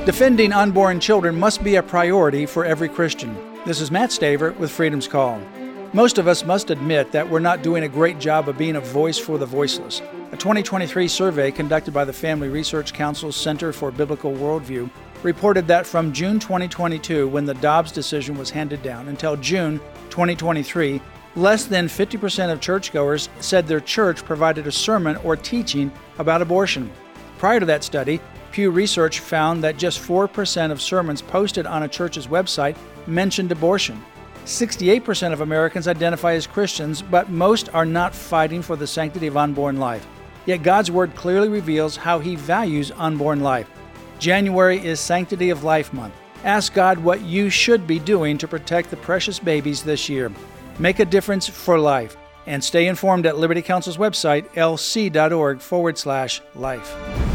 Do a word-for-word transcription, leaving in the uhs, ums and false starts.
Defending unborn children must be a priority for every Christian. This is Matt Staver with Freedom's Call. Most of us must admit that we're not doing a great job of being a voice for the voiceless. A twenty twenty-three survey conducted by the Family Research Council's Center for Biblical Worldview reported that from June twenty twenty-two, when the Dobbs decision was handed down, until June twenty twenty-three, less than fifty percent of churchgoers said their church provided a sermon or teaching about abortion. Prior to that study, Pew Research found that just four percent of sermons posted on a church's website mentioned abortion. sixty-eight percent of Americans identify as Christians, but most are not fighting for the sanctity of unborn life. Yet God's Word clearly reveals how He values unborn life. January is Sanctity of Life Month. Ask God what you should be doing to protect the precious babies this year. Make a difference for life. And stay informed at Liberty Counsel's website, lc.org forward slash life.